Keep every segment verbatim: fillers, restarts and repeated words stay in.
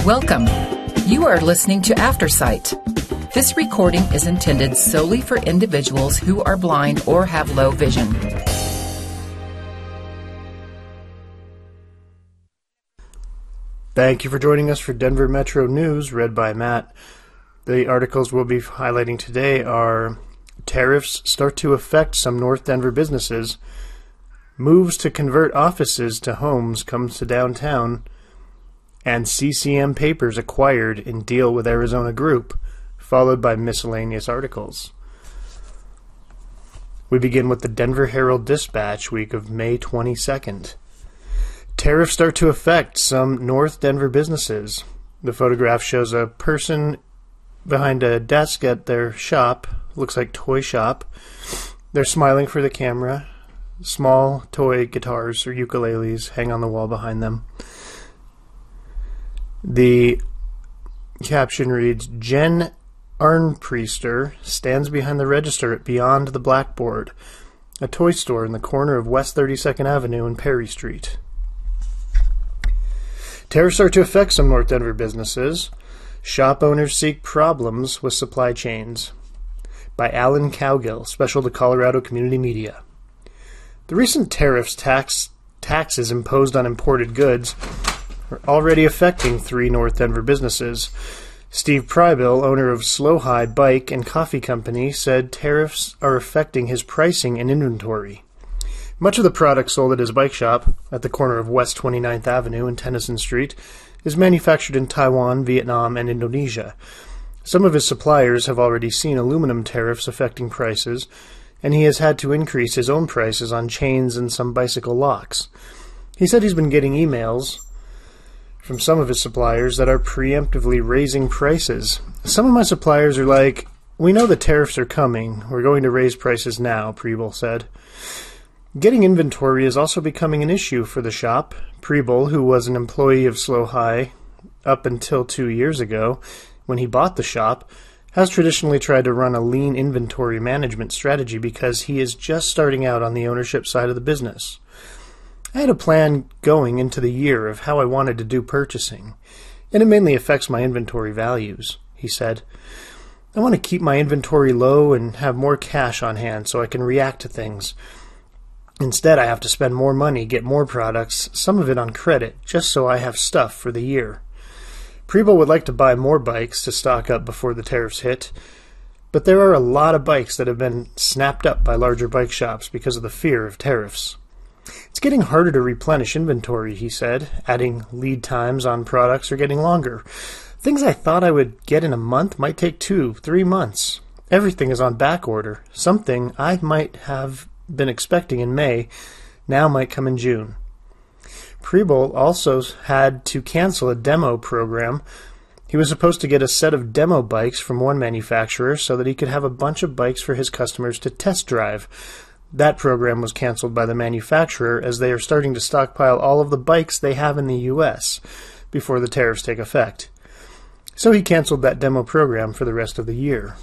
Welcome. You are listening to Aftersight. This recording is intended solely for individuals who are blind or have low vision. Thank you for joining us for Denver Metro News, read by Matt. The articles we'll be highlighting today are tariffs start to affect some North Denver businesses, moves to convert offices to homes comes to downtown, and C C M Papers acquired in deal with Arizona Group, followed by miscellaneous articles. We begin with the Denver Herald Dispatch, week of May twenty-second. Tariffs start to affect some North Denver businesses. The photograph shows a person behind a desk at their shop, looks like toy shop. They're smiling for the camera. Small toy guitars or ukuleles hang on the wall behind them. The caption reads, Jen Arnpriester stands behind the register at Beyond the Blackboard, a toy store in the corner of West thirty-second Avenue and Perry Street. Tariffs start to affect some North Denver businesses. Shop owners seek problems with supply chains. By Alan Cowgill, special to Colorado Community Media. The recent tariffs tax taxes imposed on imported goods are already affecting three North Denver businesses. Steve Prybill, owner of Slow High Bike and Coffee Company, said tariffs are affecting his pricing and inventory. Much of the product sold at his bike shop, at the corner of West twenty-ninth Avenue and Tennyson Street, is manufactured in Taiwan, Vietnam, and Indonesia. Some of his suppliers have already seen aluminum tariffs affecting prices, and he has had to increase his own prices on chains and some bicycle locks. He said he's been getting emails from some of his suppliers that are preemptively raising prices. Some of my suppliers are like, we know the tariffs are coming. We're going to raise prices now, Prybill said. Getting inventory is also becoming an issue for the shop. Prybill, who was an employee of Slow High up until two years ago, when he bought the shop, has traditionally tried to run a lean inventory management strategy because he is just starting out on the ownership side of the business. I had a plan going into the year of how I wanted to do purchasing, and it mainly affects my inventory values, he said. I want to keep my inventory low and have more cash on hand so I can react to things. Instead, I have to spend more money, get more products, some of it on credit, just so I have stuff for the year. Prybill would like to buy more bikes to stock up before the tariffs hit, but there are a lot of bikes that have been snapped up by larger bike shops because of the fear of tariffs. It's getting harder to replenish inventory, he said, adding lead times on products are getting longer. Things I thought I would get in a month might take two, three months. Everything is on back order. Something I might have been expecting in May now might come in June. Prybill also had to cancel a demo program. He was supposed to get a set of demo bikes from one manufacturer so that he could have a bunch of bikes for his customers to test drive. That program was canceled by the manufacturer as they are starting to stockpile all of the bikes they have in the U S before the tariffs take effect. So he canceled that demo program for the rest of the year.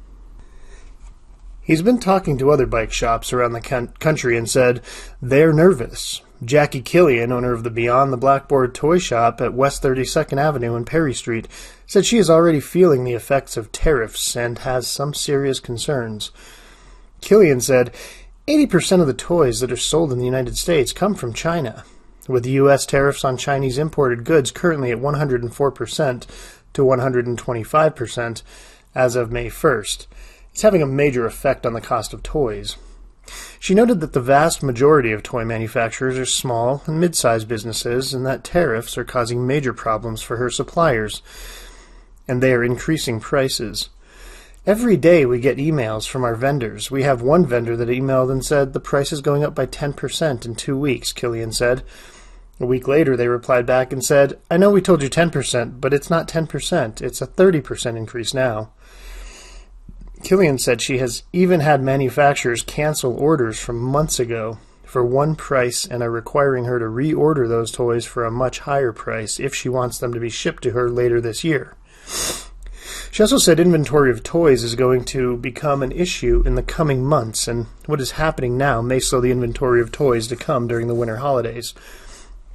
He's been talking to other bike shops around the country and said they're nervous. Jackie Killian, owner of the Beyond the Blackboard toy shop at West thirty-second Avenue and Perry Street, said she is already feeling the effects of tariffs and has some serious concerns. Killian said eighty percent of the toys that are sold in the United States come from China, with the U S tariffs on Chinese imported goods currently at one hundred four percent to one hundred twenty-five percent as of May first. It's having a major effect on the cost of toys. She noted that the vast majority of toy manufacturers are small and mid-sized businesses and that tariffs are causing major problems for her suppliers, and they are increasing prices. Every day we get emails from our vendors. We have one vendor that emailed and said the price is going up by ten percent in two weeks, Killian said. A week later they replied back and said, I know we told you ten percent, but it's not ten percent. It's a thirty percent increase now. Killian said she has even had manufacturers cancel orders from months ago for one price and are requiring her to reorder those toys for a much higher price if she wants them to be shipped to her later this year. She also said inventory of toys is going to become an issue in the coming months, and what is happening now may slow the inventory of toys to come during the winter holidays.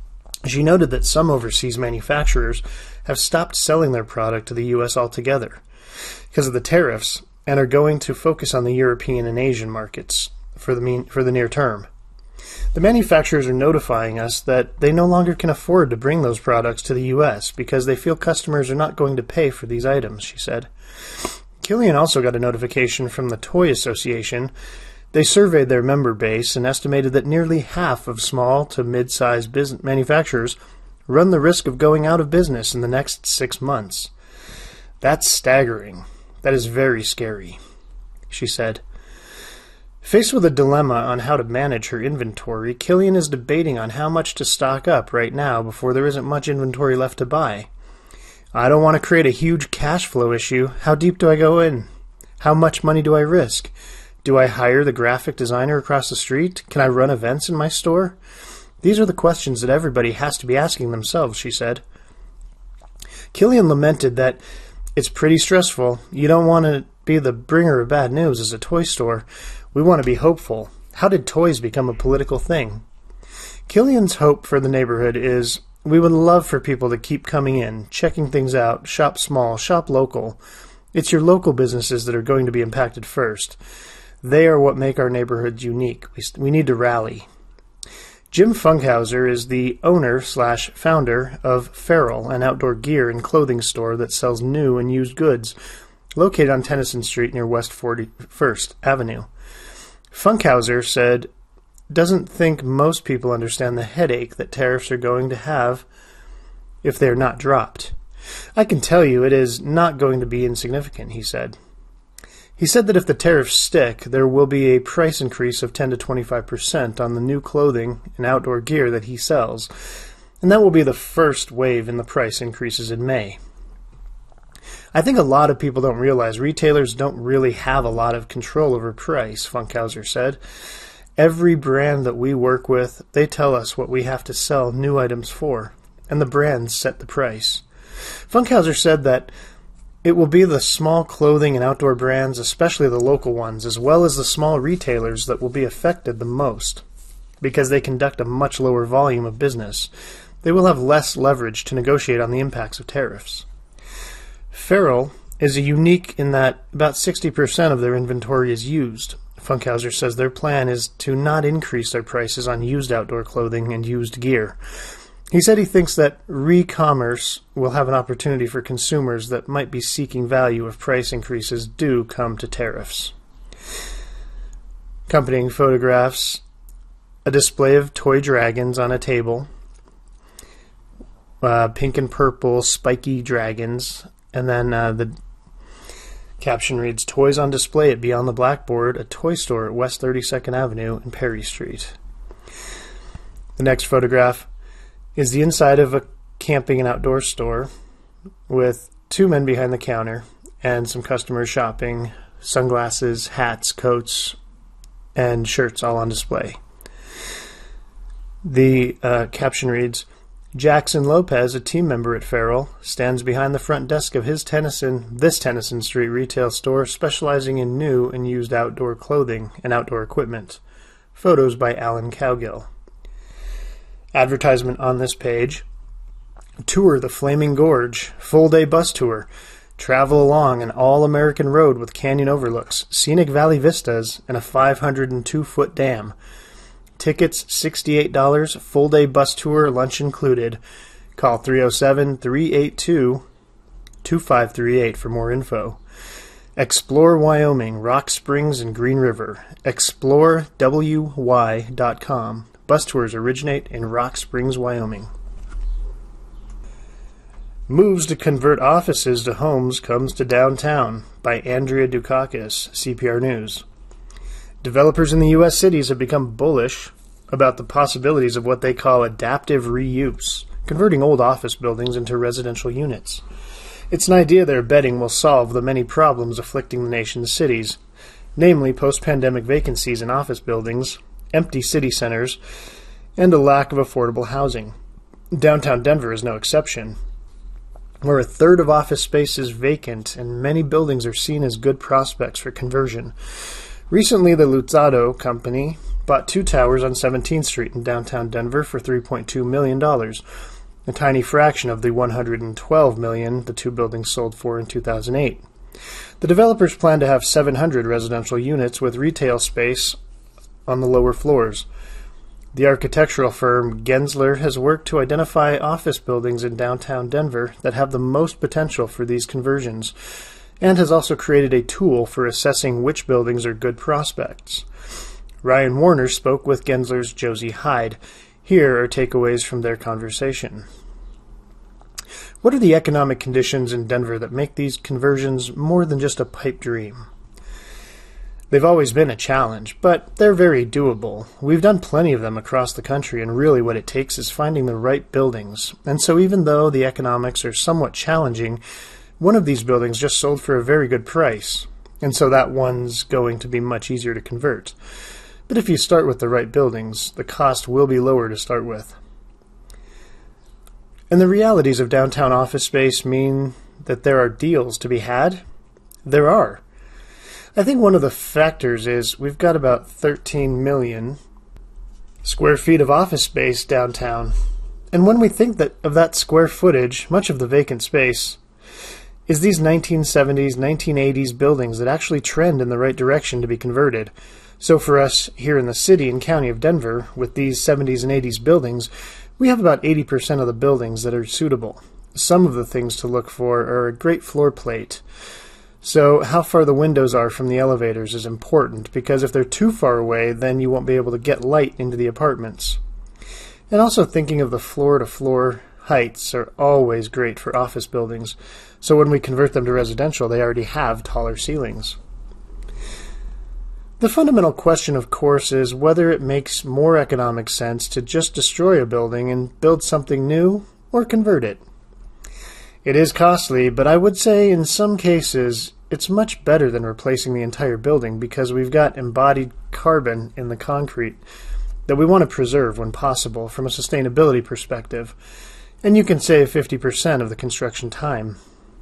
She noted that some overseas manufacturers have stopped selling their product to the U S altogether because of the tariffs and are going to focus on the European and Asian markets for the mean, for the near term. The manufacturers are notifying us that they no longer can afford to bring those products to the U S because they feel customers are not going to pay for these items, she said. Killian also got a notification from the Toy Association. They surveyed their member base and estimated that nearly half of small to mid-sized business manufacturers run the risk of going out of business in the next six months. That's staggering. That is very scary, she said. Faced with a dilemma on how to manage her inventory, Killian is debating on how much to stock up right now before there isn't much inventory left to buy. I don't want to create a huge cash flow issue. How deep do I go in? How much money do I risk? Do I hire the graphic designer across the street? Can I run events in my store? These are the questions that everybody has to be asking themselves, she said. Killian lamented that it's pretty stressful. You don't want to be the bringer of bad news as a toy store. We want to be hopeful. How did toys become a political thing? Killian's hope for the neighborhood is, we would love for people to keep coming in, checking things out, shop small, shop local. It's your local businesses that are going to be impacted first. They are what make our neighborhoods unique. We, we need to rally. Jim Funkhauser is the owner slash founder of Feral, an outdoor gear and clothing store that sells new and used goods, located on Tennyson Street near West forty-first Avenue. Funkhauser said, doesn't think most people understand the headache that tariffs are going to have if they're not dropped. I can tell you it is not going to be insignificant, he said. He said that if the tariffs stick, there will be a price increase of ten to twenty-five percent on the new clothing and outdoor gear that he sells, and that will be the first wave in the price increases in May. I think a lot of people don't realize retailers don't really have a lot of control over price, Funkhauser said. Every brand that we work with, they tell us what we have to sell new items for, and the brands set the price. Funkhauser said that it will be the small clothing and outdoor brands, especially the local ones, as well as the small retailers that will be affected the most, because they conduct a much lower volume of business. They will have less leverage to negotiate on the impacts of tariffs. Feral is unique in that about sixty percent of their inventory is used. Funkhauser says their plan is to not increase their prices on used outdoor clothing and used gear. He said he thinks that re-commerce will have an opportunity for consumers that might be seeking value if price increases do come to tariffs. Accompanying photographs, a display of toy dragons on a table, uh, pink and purple spiky dragons, and then uh, the caption reads, Toys on display at Beyond the Blackboard, a toy store at West thirty-second Avenue and Perry Street. The next photograph is the inside of a camping and outdoor store with two men behind the counter and some customers shopping, sunglasses, hats, coats, and shirts all on display. The uh, caption reads, Jackson Lopez, a team member at Feral, stands behind the front desk of his Tennyson, this Tennyson Street retail store specializing in new and used outdoor clothing and outdoor equipment. Photos by Alan Cowgill. Advertisement on this page. Tour the Flaming Gorge, full-day bus tour. Travel along an all-American road with canyon overlooks, scenic valley vistas, and a five hundred two foot dam. Tickets sixty-eight dollars, full-day bus tour, lunch included. Call three oh seven, three eight two, two five three eight for more info. Explore Wyoming, Rock Springs, and Green River. explore w y dot com. Bus tours originate in Rock Springs, Wyoming. Moves to convert offices to homes comes to downtown by Andrea Dukakis, C P R News. Developers in the U S cities have become bullish about the possibilities of what they call adaptive reuse, converting old office buildings into residential units. It's an idea they're betting will solve the many problems afflicting the nation's cities, namely post-pandemic vacancies in office buildings, empty city centers, and a lack of affordable housing. Downtown Denver is no exception, where a third of office space is vacant and many buildings are seen as good prospects for conversion. Recently, the Luzzatto Company bought two towers on seventeenth Street in downtown Denver for three point two million dollars, a tiny fraction of the one hundred twelve million dollars the two buildings sold for in two thousand eight. The developers plan to have seven hundred residential units with retail space on the lower floors. The architectural firm Gensler has worked to identify office buildings in downtown Denver that have the most potential for these conversions, and has also created a tool for assessing which buildings are good prospects. Ryan Warner spoke with Gensler's Josie Hyde. Here are takeaways from their conversation. What are the economic conditions in Denver that make these conversions more than just a pipe dream? They've always been a challenge, but they're very doable. We've done plenty of them across the country, and really what it takes is finding the right buildings. And so even though the economics are somewhat challenging, one of these buildings just sold for a very good price, and so that one's going to be much easier to convert. But if you start with the right buildings, the cost will be lower to start with. And the realities of downtown office space mean that there are deals to be had? There are. I think one of the factors is we've got about thirteen million square feet of office space downtown. And when we think that of that square footage, much of the vacant space is these nineteen seventies, nineteen eighties buildings that actually trend in the right direction to be converted. So for us here in the city and county of Denver, with these seventies and eighties buildings, we have about eighty percent of the buildings that are suitable. Some of the things to look for are a great floor plate. So how far the windows are from the elevators is important, because if they're too far away, then you won't be able to get light into the apartments. And also thinking of the floor-to-floor heights are always great for office buildings. So when we convert them to residential, they already have taller ceilings. The fundamental question, of course, is whether it makes more economic sense to just destroy a building and build something new or convert it. It is costly, but I would say in some cases it's much better than replacing the entire building, because we've got embodied carbon in the concrete that we want to preserve when possible from a sustainability perspective, and you can save fifty percent of the construction time.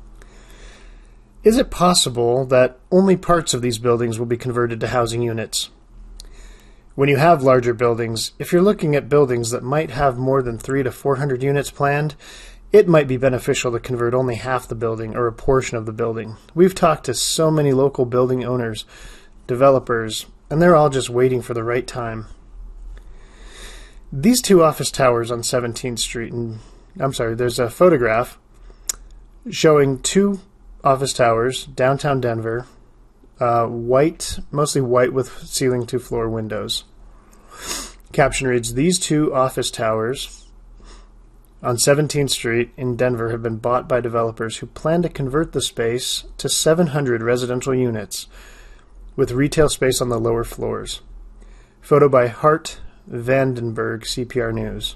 Is it possible that only parts of these buildings will be converted to housing units? When you have larger buildings, if you're looking at buildings that might have more than three to four hundred units planned, it might be beneficial to convert only half the building or a portion of the building. We've talked to so many local building owners, developers, and they're all just waiting for the right time. These two office towers on seventeenth Street, and I'm sorry, there's a photograph showing two office towers, downtown Denver, uh, white, mostly white with ceiling to floor windows. Caption reads, "These two office towers on seventeenth Street in Denver have been bought by developers who plan to convert the space to seven hundred residential units with retail space on the lower floors." Photo by Hart Vandenberg, C P R News.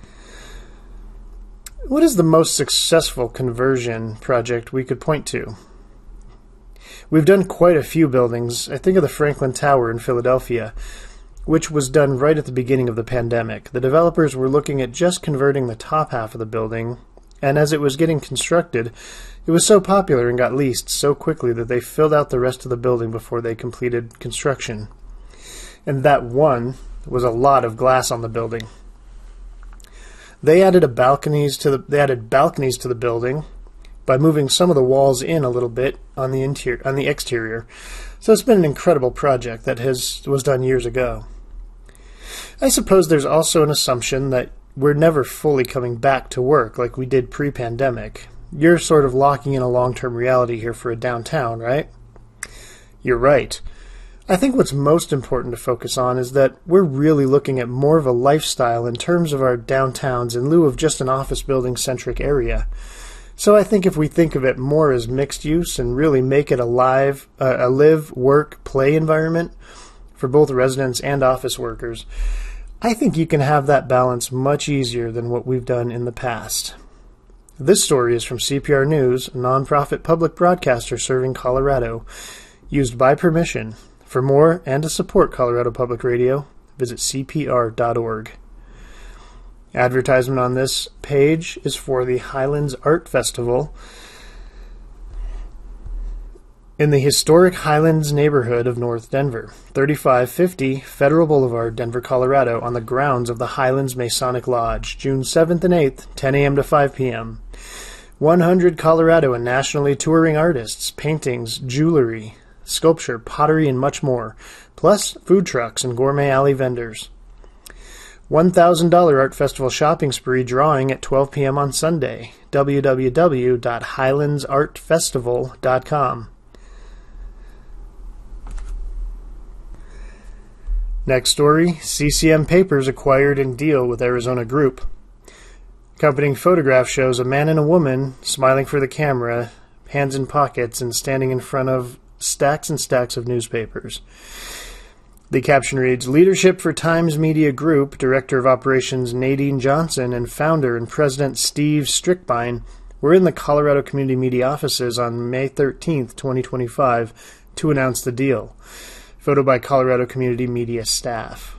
What is the most successful conversion project we could point to? We've done quite a few buildings. I think of the Franklin Tower in Philadelphia, which was done right at the beginning of the pandemic. The developers were looking at just converting the top half of the building, and as it was getting constructed, it was so popular and got leased so quickly that they filled out the rest of the building before they completed construction. And that one was a lot of glass on the building. They added a balconies to the they added balconies to the building by moving some of the walls in a little bit on the interior on the exterior. So it's been an incredible project that has was done years ago. I suppose there's also an assumption that we're never fully coming back to work like we did pre-pandemic. You're sort of locking in a long-term reality here for a downtown, right? You're right. I think what's most important to focus on is that we're really looking at more of a lifestyle in terms of our downtowns in lieu of just an office building-centric area. So I think if we think of it more as mixed use and really make it a live, uh, a live, work, play environment for both residents and office workers, I think you can have that balance much easier than what we've done in the past. This story is from C P R News, a nonprofit public broadcaster serving Colorado, used by permission. For more and to support Colorado Public Radio, visit C P R dot org. Advertisement on this page is for the Highlands Art Festival In the historic Highlands neighborhood of North Denver, thirty-five fifty Federal Boulevard, Denver, Colorado, on the grounds of the Highlands Masonic Lodge, June seventh and eighth, ten a.m. to five p.m. one hundred Colorado and nationally touring artists, paintings, jewelry, sculpture, pottery, and much more, plus food trucks and gourmet alley vendors. one thousand dollars Art Festival shopping spree drawing at twelve p.m. on Sunday. w w w dot highlands art festival dot com. Next story, C C M Papers acquired in deal with Arizona Group. Accompanying photograph shows a man and a woman smiling for the camera, hands in pockets, and standing in front of stacks and stacks of newspapers. The caption reads, Leadership for Times Media Group, Director of Operations Nadine Johnson and Founder and President Steve Strickbine were in the Colorado Community Media offices on May thirteenth, twenty twenty-five to announce the deal. Photo by Colorado Community Media staff.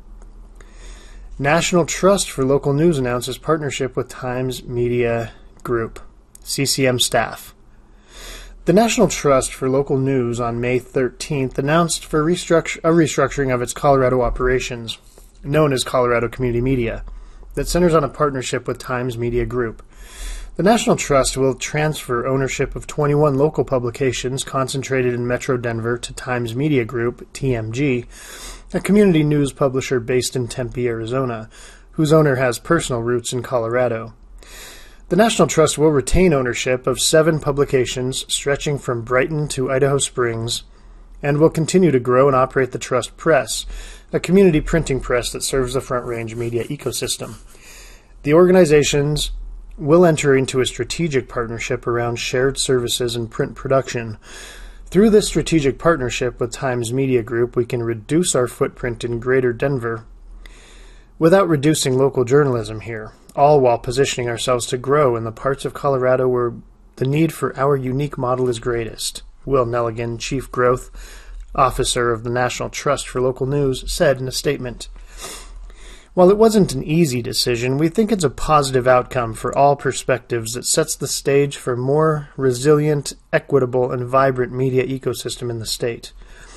National Trust for Local News announces partnership with Times Media Group. C C M staff. The National Trust for Local News on May thirteenth announced for restructure, a restructuring of its Colorado operations, known as Colorado Community Media, that centers on a partnership with Times Media Group. The National Trust will transfer ownership of twenty-one local publications concentrated in Metro Denver to Times Media Group, T M G, a community news publisher based in Tempe, Arizona, whose owner has personal roots in Colorado. The National Trust will retain ownership of seven publications stretching from Brighton to Idaho Springs, and will continue to grow and operate the Trust Press, a community printing press that serves the Front Range media ecosystem. The organizations will enter into a strategic partnership around shared services and print production. Through this strategic partnership with Times Media Group, we can reduce our footprint in Greater Denver without reducing local journalism here, all while positioning ourselves to grow in the parts of Colorado where the need for our unique model is greatest, Will Nelligan, Chief Growth Officer of the National Trust for Local News, said in a statement. While it wasn't an easy decision, we think it's a positive outcome for all perspectives that sets the stage for a more resilient, equitable, and vibrant media ecosystem in the state.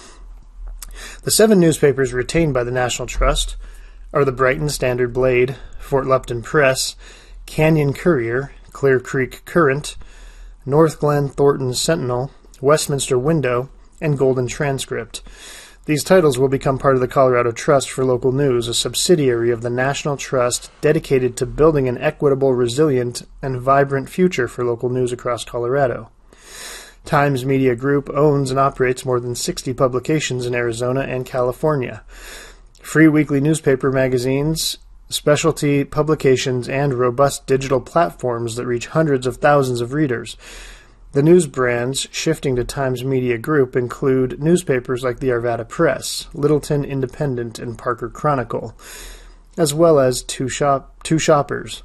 The seven newspapers retained by the National Trust are the Brighton Standard Blade, Fort Lupton Press, Canyon Courier, Clear Creek Current, North Glen Thornton Sentinel, Westminster Window, and Golden Transcript. These titles will become part of the Colorado Trust for Local News, a subsidiary of the National Trust dedicated to building an equitable, resilient, and vibrant future for local news across Colorado. Times Media Group owns and operates more than sixty publications in Arizona and California. Free weekly newspaper magazines, specialty publications, and robust digital platforms that reach hundreds of thousands of readers. The news brands shifting to Times Media Group include newspapers like the Arvada Press, Littleton Independent, and Parker Chronicle, as well as Two, Shop, Two Shoppers.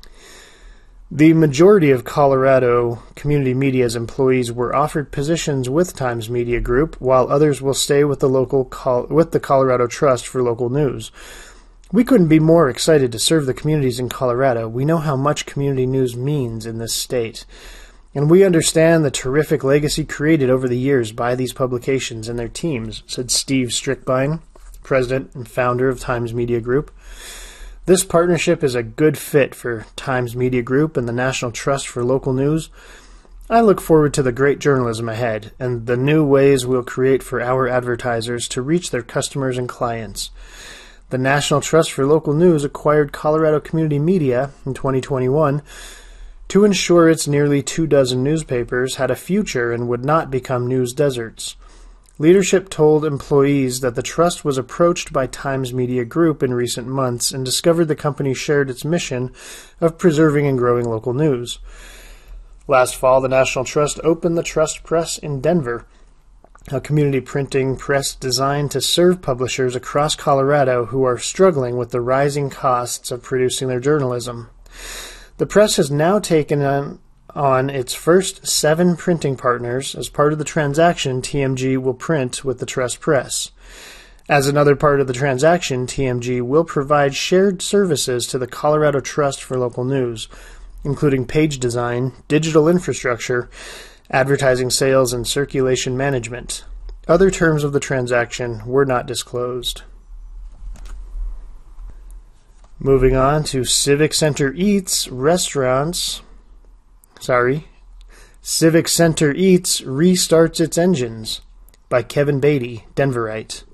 The majority of Colorado Community Media's employees were offered positions with Times Media Group, while others will stay with the local Col- with the Colorado Trust for Local News. We couldn't be more excited to serve the communities in Colorado. We know how much community news means in this state. And we understand the terrific legacy created over the years by these publications and their teams, said Steve Strickbine, president and founder of Times Media Group. This partnership is a good fit for Times Media Group and the National Trust for Local News. I look forward to the great journalism ahead and the new ways we'll create for our advertisers to reach their customers and clients. The National Trust for Local News acquired Colorado Community Media in twenty twenty-one to ensure its nearly two dozen newspapers had a future and would not become news deserts. Leadership told employees that the trust was approached by Times Media Group in recent months and discovered the company shared its mission of preserving and growing local news. Last fall, the National Trust opened the Trust Press in Denver, a community printing press designed to serve publishers across Colorado who are struggling with the rising costs of producing their journalism. The press has now taken on, on its first seven printing partners. As part of the transaction, T M G will print with the Trust Press. As another part of the transaction, T M G will provide shared services to the Colorado Trust for Local News, including page design, digital infrastructure, advertising sales, and circulation management. Other terms of the transaction were not disclosed. Moving on to Civic Center Eats restaurants. Sorry. Civic Center Eats restarts its engines by Kevin Beatty, Denverite.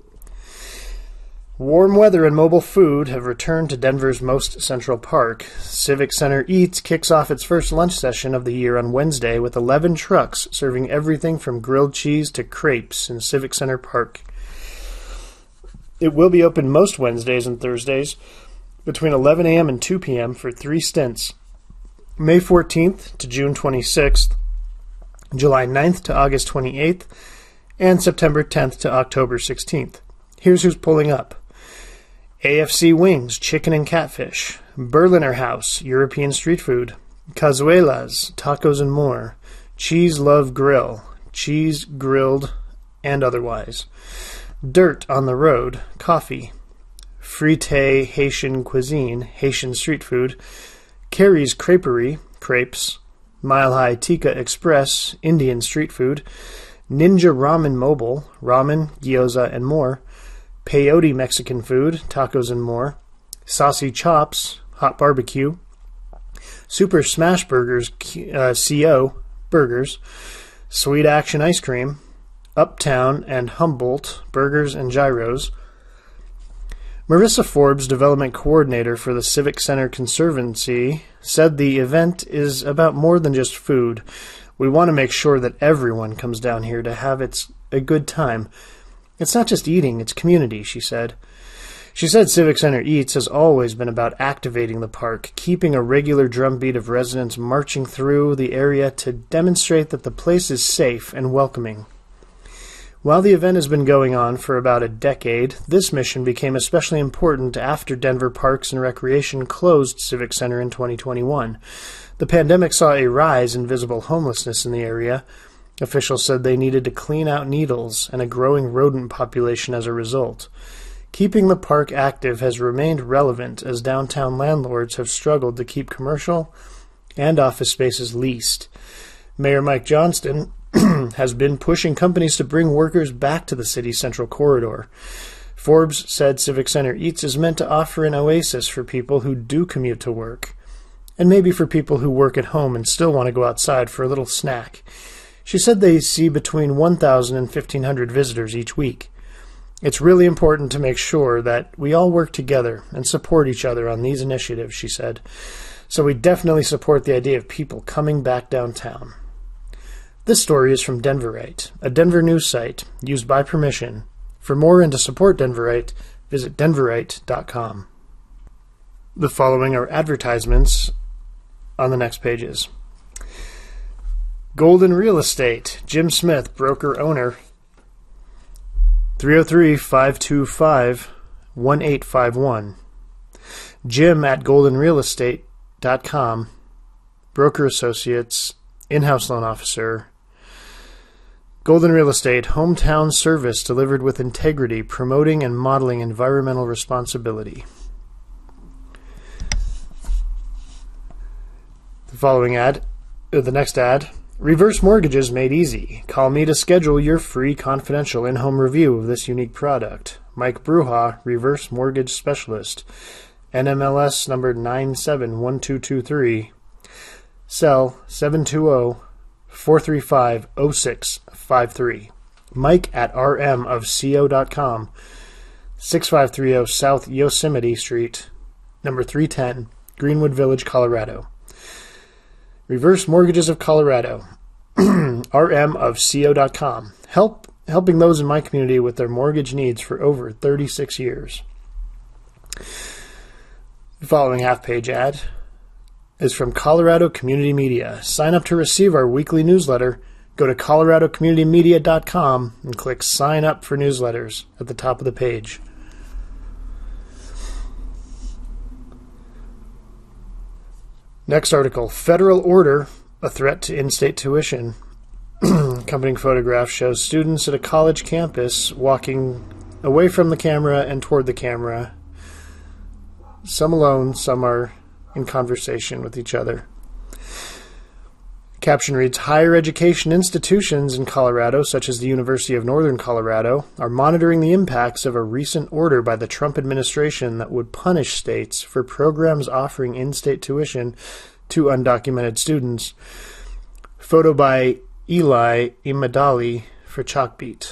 Warm weather and mobile food have returned to Denver's most central park. Civic Center Eats kicks off its first lunch session of the year on Wednesday with eleven trucks serving everything from grilled cheese to crepes in Civic Center Park. It will be open most Wednesdays and Thursdays between eleven a.m. and two p.m. for three stints, May fourteenth to June twenty-sixth, July ninth to August twenty-eighth, and September tenth to October sixteenth. Here's who's pulling up. A F C Wings, Chicken and Catfish, Berliner House, European Street Food, Cazuelas, Tacos and More, Cheese Love Grill, Cheese Grilled and Otherwise, Dirt on the Road, Coffee, Frite Haitian Cuisine, Haitian Street Food, Carrie's Creperie, Crepes, Mile High Tikka Express, Indian Street Food, Ninja Ramen Mobile, Ramen, Gyoza and More, Peyote Mexican Food, Tacos and More, Saucy Chops, Hot Barbecue, Super Smash Burgers, uh, C O Burgers, Sweet Action Ice Cream, Uptown and Humboldt Burgers and Gyros. Marissa Forbes, Development Coordinator for the Civic Center Conservancy, said the event is about more than just food. We want to make sure that everyone comes down here to have its a good time. It's not just eating, it's community, she said. She said Civic Center Eats has always been about activating the park, keeping a regular drumbeat of residents marching through the area to demonstrate that the place is safe and welcoming. While the event has been going on for about a decade, this mission became especially important after Denver Parks and Recreation closed Civic Center in twenty twenty-one. The pandemic saw a rise in visible homelessness in the area. Officials said they needed to clean out needles and a growing rodent population as a result. Keeping the park active has remained relevant as downtown landlords have struggled to keep commercial and office spaces leased. Mayor Mike Johnston has been pushing companies to bring workers back to the city's central corridor. Forbes said Civic Center Eats is meant to offer an oasis for people who do commute to work, and maybe for people who work at home and still want to go outside for a little snack. She said they see between one thousand and fifteen hundred visitors each week. It's really important to make sure that we all work together and support each other on these initiatives, she said. So we definitely support the idea of people coming back downtown. This story is from Denverite, a Denver news site used by permission. For more and to support Denverite, visit denverite dot com. The following are advertisements on the next pages. Golden Real Estate, Jim Smith, broker-owner, three oh three, five two five, one eight five one. Jim at golden real estate dot com, broker associates, in-house loan officer. Golden Real Estate, hometown service delivered with integrity, promoting and modeling environmental responsibility. The following ad, uh, the next ad, Reverse Mortgages Made Easy. Call me to schedule your free confidential in-home review of this unique product. Mike Bruja, Reverse Mortgage Specialist. N M L S number nine seven one two two three. Cell seven two zero, four three five, zero six five three. Mike at r m of co dot com. sixty-five thirty South Yosemite Street, number three ten, Greenwood Village, Colorado. Reverse Mortgages of Colorado, r m of co dot com, help helping those in my community with their mortgage needs for over thirty-six years. The following half-page ad is from Colorado Community Media. Sign up to receive our weekly newsletter. Go to colorado community media dot com and click Sign Up for Newsletters at the top of the page. Next article, Federal Order, a threat to in-state tuition. Accompanying photograph shows students at a college campus walking away from the camera and toward the camera. Some alone, some are in conversation with each other. Caption reads, higher education institutions in Colorado, such as the University of Northern Colorado, are monitoring the impacts of a recent order by the Trump administration that would punish states for programs offering in-state tuition to undocumented students. Photo by Eli Imadali for Chalkbeat.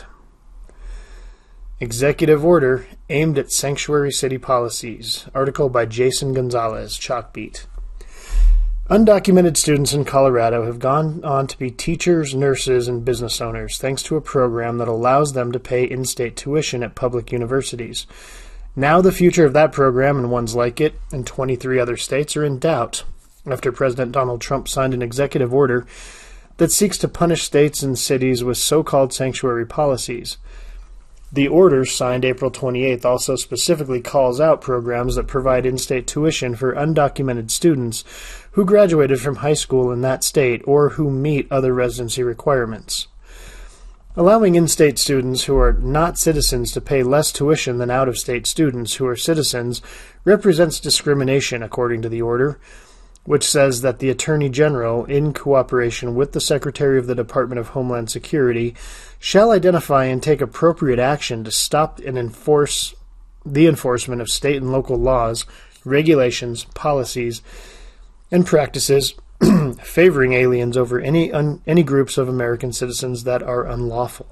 Executive Order Aimed at Sanctuary City Policies. Article by Jason Gonzalez, Chalkbeat. Undocumented students in Colorado have gone on to be teachers, nurses, and business owners thanks to a program that allows them to pay in-state tuition at public universities. Now the future of that program and ones like it in twenty-three other states are in doubt after President Donald Trump signed an executive order that seeks to punish states and cities with so-called sanctuary policies. The order, signed April twenty-eighth, also specifically calls out programs that provide in-state tuition for undocumented students who graduated from high school in that state or who meet other residency requirements. Allowing in-state students who are not citizens to pay less tuition than out-of-state students who are citizens represents discrimination, according to the order, which says that the Attorney General, in cooperation with the Secretary of the Department of Homeland Security, shall identify and take appropriate action to stop and enforce the enforcement of state and local laws, regulations, policies, and practices favoring aliens over any un, any groups of American citizens that are unlawful.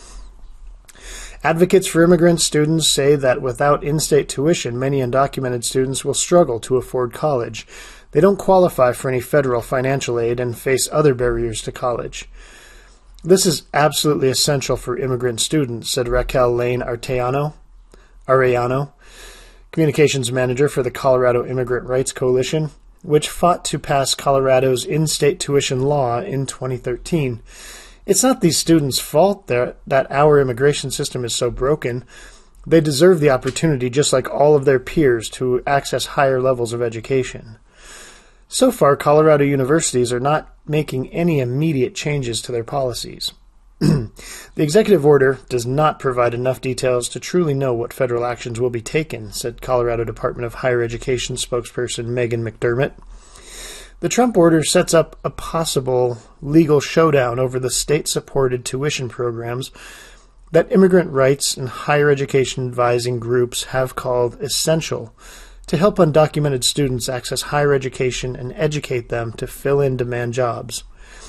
Advocates for immigrant students say that without in-state tuition, many undocumented students will struggle to afford college. They don't qualify for any federal financial aid and face other barriers to college. This is absolutely essential for immigrant students, said Raquel Lane Arteano, Arellano, communications manager for the Colorado Immigrant Rights Coalition, which fought to pass Colorado's in-state tuition law in twenty thirteen. It's not these students' fault that, that our immigration system is so broken. They deserve the opportunity, just like all of their peers, to access higher levels of education. So far, Colorado universities are not making any immediate changes to their policies. The executive order does not provide enough details to truly know what federal actions will be taken, said Colorado Department of Higher Education spokesperson Megan McDermott. The Trump order sets up a possible legal showdown over the state-supported tuition programs that immigrant rights and higher education advising groups have called essential to help undocumented students access higher education and educate them to fill in demand jobs.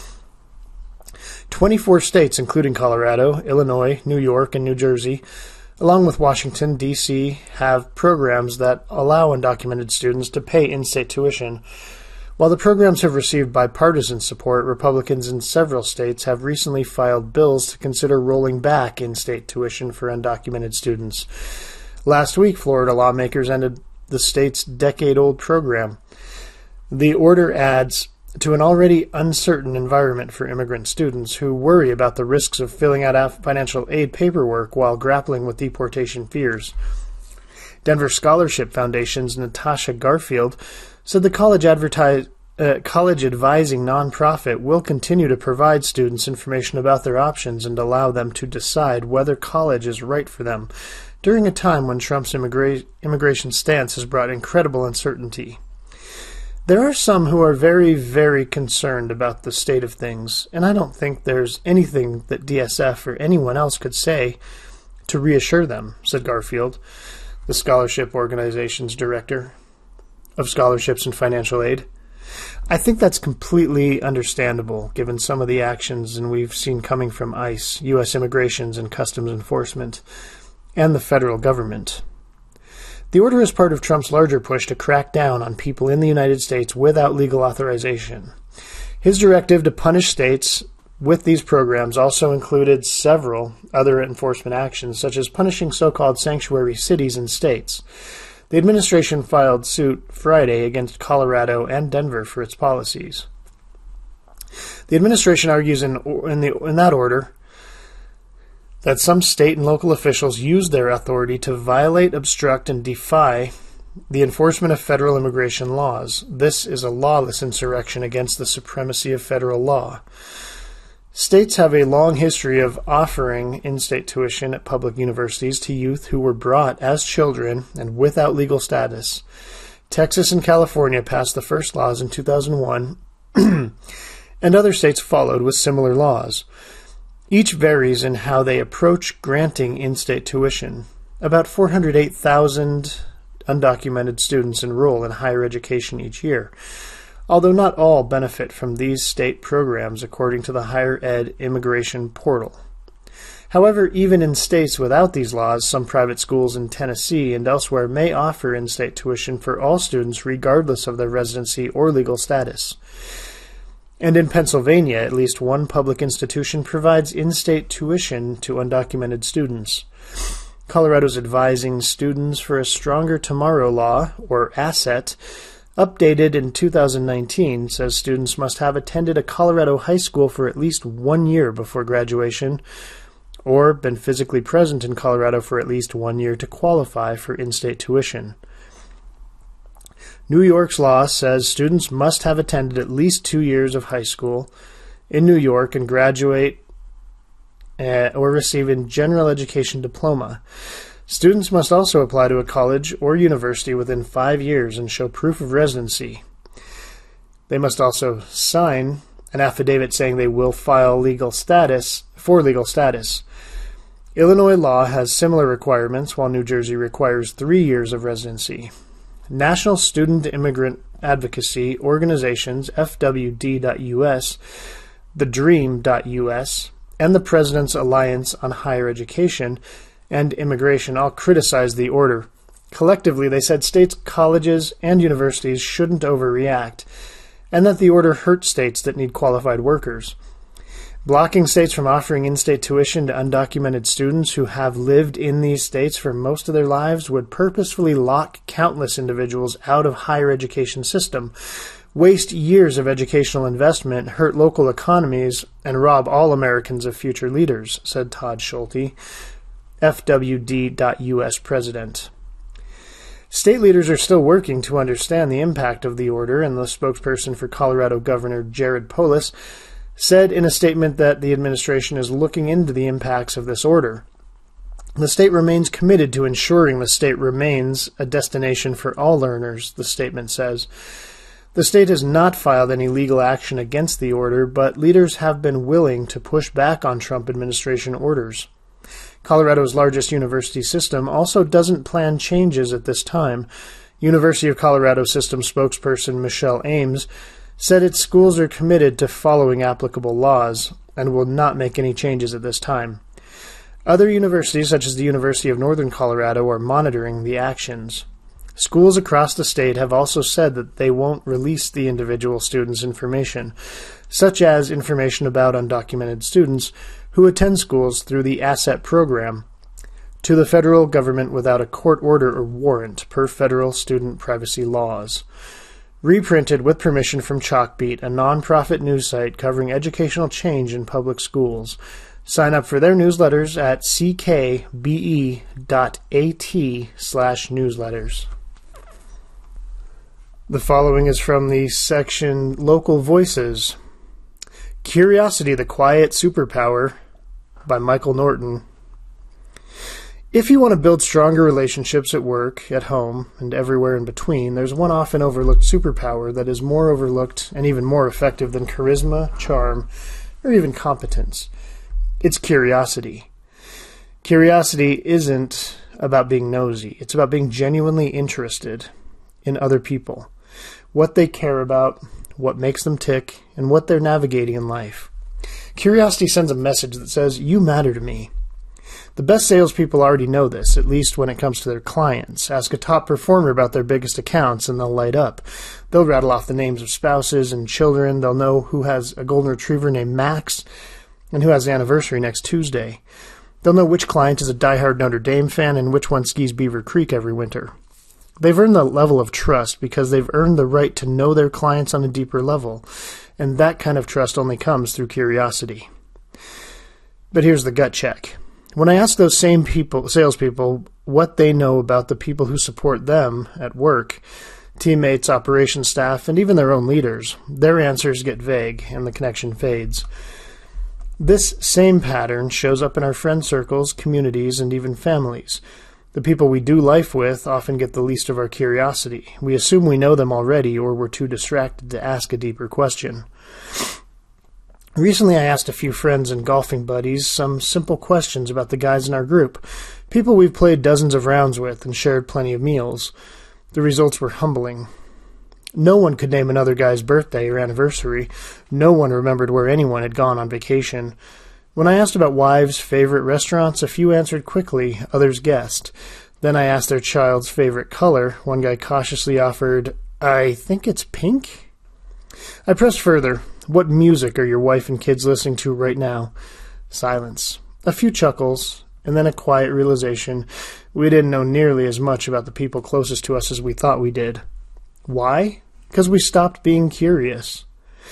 twenty-four states, including Colorado, Illinois, New York, and New Jersey, along with Washington, D C, have programs that allow undocumented students to pay in-state tuition. While the programs have received bipartisan support, Republicans in several states have recently filed bills to consider rolling back in-state tuition for undocumented students. Last week, Florida lawmakers ended the state's decade-old program. The order adds to an already uncertain environment for immigrant students who worry about the risks of filling out financial aid paperwork while grappling with deportation fears. Denver Scholarship Foundation's Natasha Garfield said the college, advertise, uh, college advising nonprofit will continue to provide students information about their options and allow them to decide whether college is right for them during a time when Trump's immigra- immigration stance has brought incredible uncertainty. There are some who are very, very concerned about the state of things, and I don't think there's anything that D S F or anyone else could say to reassure them, said Garfield, the scholarship organization's director of scholarships and financial aid. I think that's completely understandable, given some of the actions and we've seen coming from ICE, U S Immigrations and Customs Enforcement, and the federal government. The order is part of Trump's larger push to crack down on people in the United States without legal authorization. His directive to punish states with these programs also included several other enforcement actions, such as punishing so-called sanctuary cities and states. The administration filed suit Friday against Colorado and Denver for its policies. The administration argues in, in, the, in that order that some state and local officials use their authority to violate, obstruct, and defy the enforcement of federal immigration laws. This is a lawless insurrection against the supremacy of federal law. States have a long history of offering in-state tuition at public universities to youth who were brought as children and without legal status. Texas and California passed the first laws in two thousand one, and other states followed with similar laws. Each varies in how they approach granting in-state tuition. About four hundred eight thousand undocumented students enroll in higher education each year, although not all benefit from these state programs according to the Higher Ed Immigration Portal. However, even in states without these laws, some private schools in Tennessee and elsewhere may offer in-state tuition for all students regardless of their residency or legal status. And in Pennsylvania, at least one public institution provides in-state tuition to undocumented students. Colorado's Advising Students for a Stronger Tomorrow law, or ASSET, updated in two thousand nineteen, says students must have attended a Colorado high school for at least one year before graduation, or been physically present in Colorado for at least one year to qualify for in-state tuition. New York's law says students must have attended at least two years of high school in New York and graduate uh, or receive a general education diploma. Students must also apply to a college or university within five years and show proof of residency. They must also sign an affidavit saying they will file legal status for legal status. Illinois law has similar requirements, while New Jersey requires three years of residency. National Student Immigrant Advocacy Organizations, F W D dot U S, the DREAM dot U S, and the President's Alliance on Higher Education and Immigration all criticized the order. Collectively, they said states, colleges, and universities shouldn't overreact, and that the order hurts states that need qualified workers. Blocking states from offering in-state tuition to undocumented students who have lived in these states for most of their lives would purposefully lock countless individuals out of higher education system, waste years of educational investment, hurt local economies, and rob all Americans of future leaders, said Todd Schulte, F W D dot U S president. State leaders are still working to understand the impact of the order, and the spokesperson for Colorado Governor Jared Polis said in a statement that the administration is looking into the impacts of this order. The state remains committed to ensuring the state remains a destination for all learners, the statement says. The state has not filed any legal action against the order, but leaders have been willing to push back on Trump administration orders. Colorado's largest university system also doesn't plan changes at this time. University of Colorado system spokesperson Michelle Ames said its schools are committed to following applicable laws and will not make any changes at this time. Other universities, such as the University of Northern Colorado, are monitoring the actions. Schools across the state have also said that they won't release the individual students' information, such as information about undocumented students who attend schools through the ASSET program, to the federal government without a court order or warrant per federal student privacy laws. Reprinted with permission from Chalkbeat, a nonprofit news site covering educational change in public schools. Sign up for their newsletters at c k b e dot a t slash newsletters. The following is from the section Local Voices. Curiosity, the Quiet Superpower by Michael Norton. If you want to build stronger relationships at work, at home, and everywhere in between, there's one often overlooked superpower that is more overlooked and even more effective than charisma, charm, or even competence. It's curiosity. Curiosity isn't about being nosy. It's about being genuinely interested in other people, what they care about, what makes them tick, and what they're navigating in life. Curiosity sends a message that says, you matter to me. The best salespeople already know this, at least when it comes to their clients. Ask a top performer about their biggest accounts and they'll light up. They'll rattle off the names of spouses and children. They'll know who has a golden retriever named Max and who has the anniversary next Tuesday. They'll know which client is a diehard Notre Dame fan and which one skis Beaver Creek every winter. They've earned the level of trust because they've earned the right to know their clients on a deeper level, and that kind of trust only comes through curiosity. But here's the gut check. When I ask those same people, salespeople, what they know about the people who support them at work, teammates, operations staff, and even their own leaders, their answers get vague and the connection fades. This same pattern shows up in our friend circles, communities, and even families. The people we do life with often get the least of our curiosity. We assume we know them already, or we're too distracted to ask a deeper question. Recently, I asked a few friends and golfing buddies some simple questions about the guys in our group, people we've played dozens of rounds with and shared plenty of meals. The results were humbling. No one could name another guy's birthday or anniversary. No one remembered where anyone had gone on vacation. When I asked about wives' favorite restaurants, a few answered quickly, others guessed. Then I asked their child's favorite color. One guy cautiously offered, "I think it's pink?" I pressed further. "What music are your wife and kids listening to right now?" Silence. A few chuckles, and then a quiet realization. We didn't know nearly as much about the people closest to us as we thought we did. Why? Because we stopped being curious.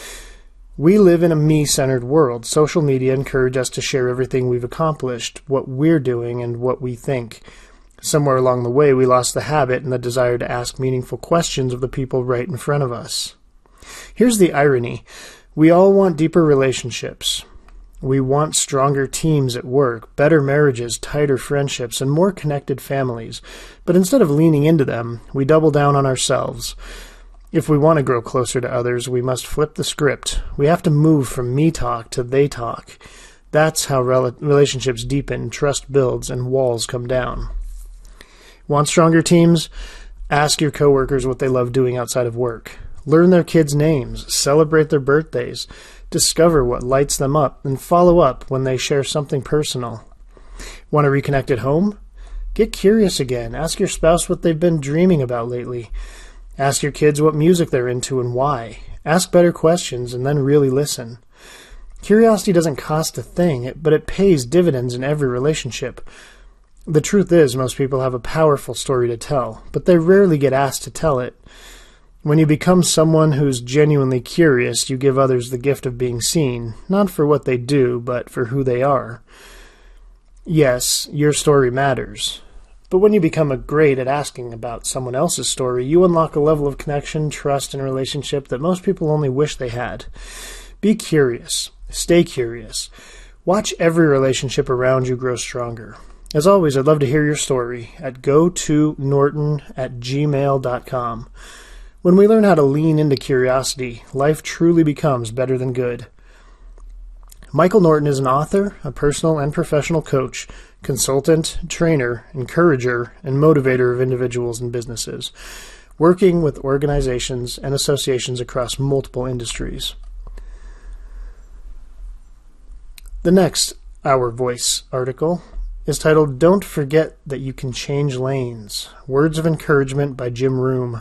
We live in a me-centered world. Social media encourage us to share everything we've accomplished, what we're doing, and what we think. Somewhere along the way, we lost the habit and the desire to ask meaningful questions of the people right in front of us. Here's the irony. We all want deeper relationships. We want stronger teams at work, better marriages, tighter friendships, and more connected families. But instead of leaning into them, we double down on ourselves. If we want to grow closer to others, we must flip the script. We have to move from me talk to they talk. That's how rel- relationships deepen, trust builds, and walls come down. Want stronger teams? Ask your coworkers what they love doing outside of work. Learn their kids' names, celebrate their birthdays, discover what lights them up, and follow up when they share something personal. Want to reconnect at home? Get curious again. Ask your spouse what they've been dreaming about lately. Ask your kids what music they're into and why. Ask better questions and then really listen. Curiosity doesn't cost a thing, but it pays dividends in every relationship. The truth is, most people have a powerful story to tell, but they rarely get asked to tell it. When you become someone who's genuinely curious, you give others the gift of being seen, not for what they do, but for who they are. Yes, your story matters. But when you become a great at asking about someone else's story, you unlock a level of connection, trust, and relationship that most people only wish they had. Be curious. Stay curious. Watch every relationship around you grow stronger. As always, I'd love to hear your story at go to norton at gmail dot com. When we learn how to lean into curiosity, life truly becomes better than good. Michael Norton is an author, a personal and professional coach, consultant, trainer, encourager, and motivator of individuals and businesses, working with organizations and associations across multiple industries. The next Our Voice article is titled, "Don't Forget That You Can Change Lanes. Words of Encouragement" by Jim Room.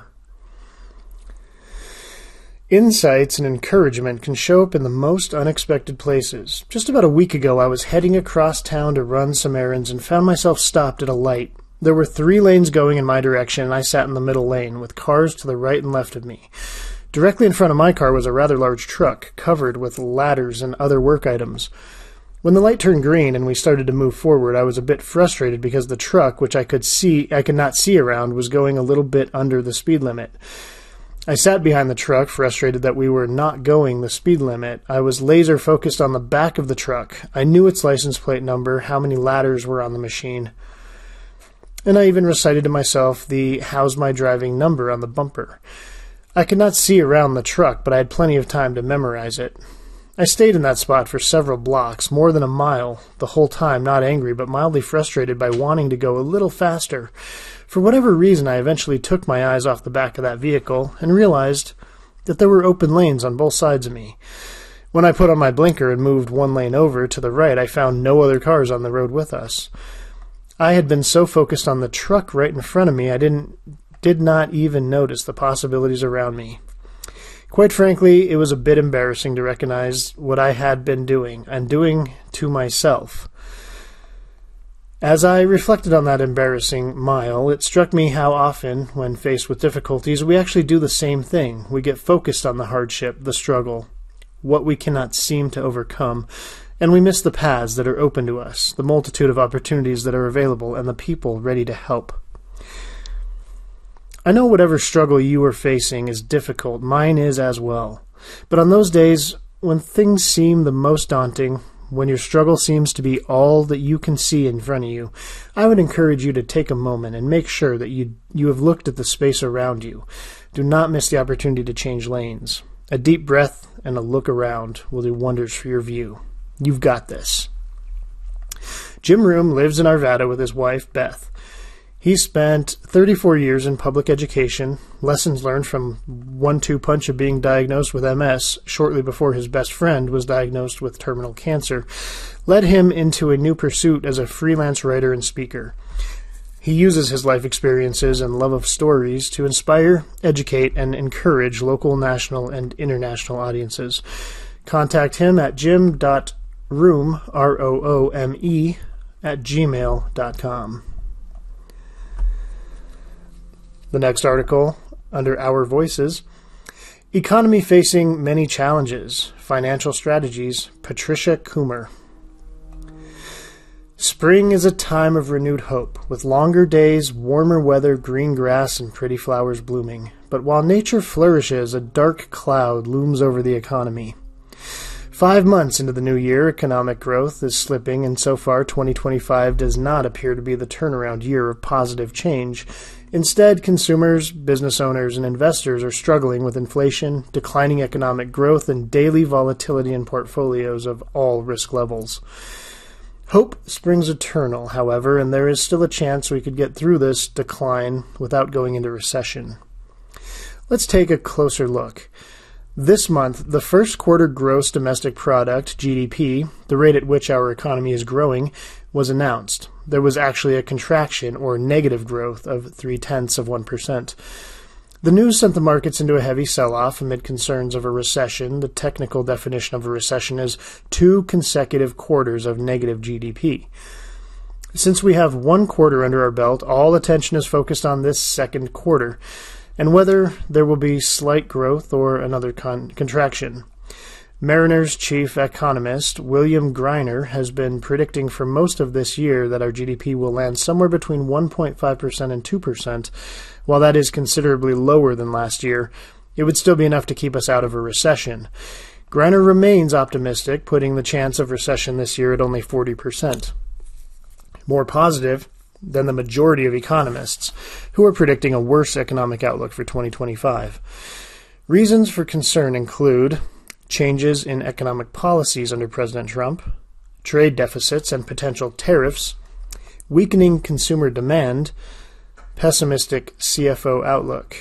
Insights and encouragement can show up in the most unexpected places. Just about a week ago, I was heading across town to run some errands and found myself stopped at a light. There were three lanes going in my direction, and I sat in the middle lane, with cars to the right and left of me. Directly in front of my car was a rather large truck, covered with ladders and other work items. When the light turned green and we started to move forward, I was a bit frustrated because the truck, which I could see, I could not see around, was going a little bit under the speed limit. I sat behind the truck, frustrated that we were not going the speed limit. I was laser focused on the back of the truck. I knew its license plate number, how many ladders were on the machine. And I even recited to myself the "How's my driving" number on the bumper. I could not see around the truck, but I had plenty of time to memorize it. I stayed in that spot for several blocks, more than a mile, the whole time not angry but mildly frustrated by wanting to go a little faster. For whatever reason, I eventually took my eyes off the back of that vehicle and realized that there were open lanes on both sides of me. When I put on my blinker and moved one lane over to the right, I found no other cars on the road with us. I had been so focused on the truck right in front of me, I didn't, did not even notice the possibilities around me. Quite frankly, it was a bit embarrassing to recognize what I had been doing, and doing to myself. As I reflected on that embarrassing mile, it struck me how often, when faced with difficulties, we actually do the same thing. We get focused on the hardship, the struggle, what we cannot seem to overcome, and we miss the paths that are open to us, the multitude of opportunities that are available, and the people ready to help. I know whatever struggle you are facing is difficult. Mine is as well. But on those days when things seem the most daunting, when your struggle seems to be all that you can see in front of you, I would encourage you to take a moment and make sure that you you have looked at the space around you. Do not miss the opportunity to change lanes. A deep breath and a look around will do wonders for your view. You've got this. Jim Room lives in Arvada with his wife, Beth. He spent thirty-four years in public education. Lessons learned from one two punch of being diagnosed with M S shortly before his best friend was diagnosed with terminal cancer led him into a new pursuit as a freelance writer and speaker. He uses his life experiences and love of stories to inspire, educate, and encourage local, national, and international audiences. Contact him at jim dot roome, R O O M E, at gmail dot com. The next article, under Our Voices, Economy Facing Many Challenges, Financial Strategies, Patricia Coomer. Spring is a time of renewed hope, with longer days, warmer weather, green grass, and pretty flowers blooming. But while nature flourishes, a dark cloud looms over the economy. Five months into the new year, economic growth is slipping, and so far twenty twenty-five does not appear to be the turnaround year of positive change. Instead, consumers, business owners, and investors are struggling with inflation, declining economic growth, and daily volatility in portfolios of all risk levels. Hope springs eternal, however, and there is still a chance we could get through this decline without going into recession. Let's take a closer look. This month, the first quarter gross domestic product, G D P, the rate at which our economy is growing, was announced. There was actually a contraction or negative growth of three-tenths of one percent. The news sent the markets into a heavy sell-off amid concerns of a recession. The technical definition of a recession is two consecutive quarters of negative G D P. Since we have one quarter under our belt, all attention is focused on this second quarter, and whether there will be slight growth or another con- contraction. Mariner's chief economist, William Greiner, has been predicting for most of this year that our G D P will land somewhere between one point five percent and two percent. While that is considerably lower than last year, it would still be enough to keep us out of a recession. Greiner remains optimistic, putting the chance of recession this year at only forty percent. More positive than the majority of economists, who are predicting a worse economic outlook for twenty twenty-five. Reasons for concern include changes in economic policies under President Trump, trade deficits and potential tariffs, weakening consumer demand, pessimistic C F O outlook.